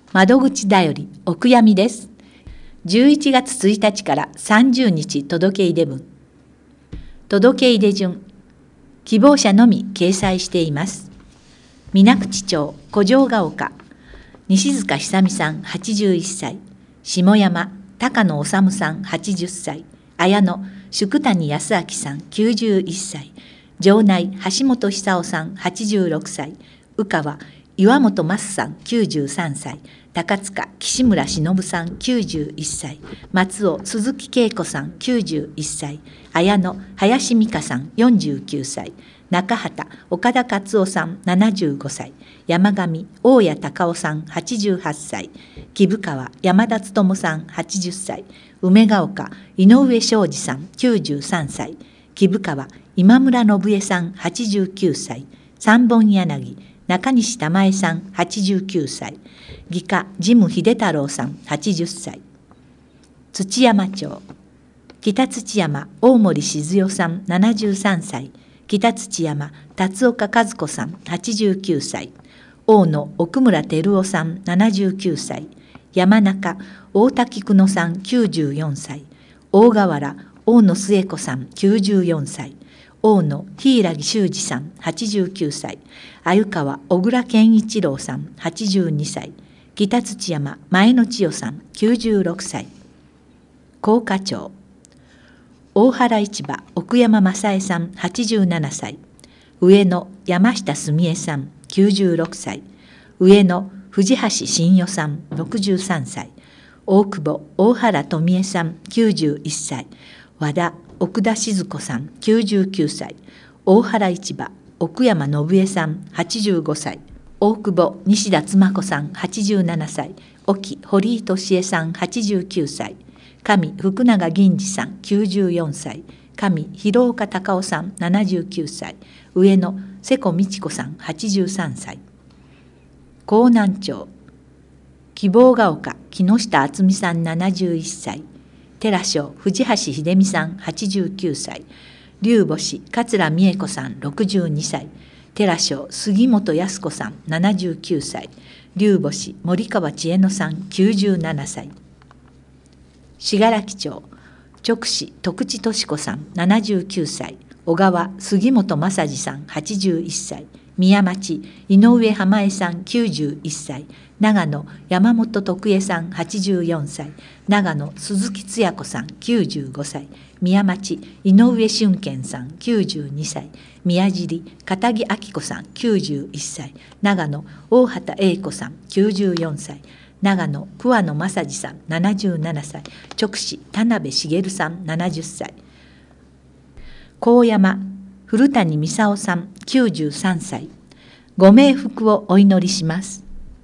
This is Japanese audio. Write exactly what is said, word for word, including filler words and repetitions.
窓口だよりお悔やみです。じゅういちがつついたちからさんじゅうにち届け入れ分。届け入れ順、希望者のみ掲載しています。水口町古城ヶ丘、西塚久美さんはちじゅういっさい、下山高野治さんはちじゅっさい、綾野宿谷康明さんきゅうじゅういっさい、城内橋本久夫さんはちじゅうろくさい、宇川岩本真さんきゅうじゅうさんさい、高塚岸村忍さんきゅうじゅういっさい、松尾鈴木恵子さんきゅうじゅういっさい、綾野林美香さんよんじゅうきゅうさい、中畑岡田勝夫さんななじゅうごさい、山上大谷隆夫さんはちじゅうはっさい、木生川山田勉さんはちじゅっさい、梅ヶ丘井上昌司さんきゅうじゅうさんさい、木生川今村信江さんはちじゅうきゅうさい、三本柳中西玉江さんはちじゅうきゅうさい、義家ジム秀太郎さんはちじゅっさい、土山町北土山大森静代さんななじゅうさんさい、北土山辰岡和子さんはちじゅうきゅうさい、大野奥村照夫さんななじゅうきゅうさい、山中大滝久野さんきゅうじゅうよんさい、大河原大野末子さんきゅうじゅうよんさい、大野柊修二さんはちじゅうきゅうさい、鮎川小倉健一郎さんはちじゅうにさい、北土山前野千代さんきゅうじゅうろくさい、甲賀町大原市場奥山正恵さんはちじゅうななさい、上野山下澄江さんきゅうじゅうろくさい、上野藤橋真代さんろくじゅうさんさい、大久保大原富江さんきゅうじゅういっさい、和田奥田静子さんきゅうじゅうきゅうさい、大原市場奥山信江さんはちじゅうごさい、大久保西田妻子さんはちじゅうななさい、沖堀井俊恵さんはちじゅうきゅうさい、上福永銀次さんきゅうじゅうよんさい、上広岡隆夫さんななじゅうきゅうさい、上野瀬古美智子さんはちじゅうさんさい、江南町希望ヶ丘木下敦美さんななじゅういっさい、寺庄藤橋秀美さんはちじゅうきゅうさい、龍星桂美恵子さんろくじゅうにさい、寺庄杉本康子さんななじゅうきゅうさい、龍星森川千恵乃さんきゅうじゅうななさい、信楽町直司徳地敏子さんななじゅうきゅうさい、小川杉本正治さんはちじゅういっさい、宮町井上浜江さんきゅうじゅういっさい、長野山本徳江さんはちじゅうよんさい、長野鈴木つや子さんきゅうじゅうごさい、宮町井上俊健さんきゅうじゅうにさい、宮尻片木明子さんきゅうじゅういっさい、長野大畑英子さんきゅうじゅうよんさい、長野桑野正治さんななじゅうななさい、直司田辺茂さんななじゅっさい、高山古谷美沙夫さんきゅうじゅうさんさい、ご冥福をお祈りします。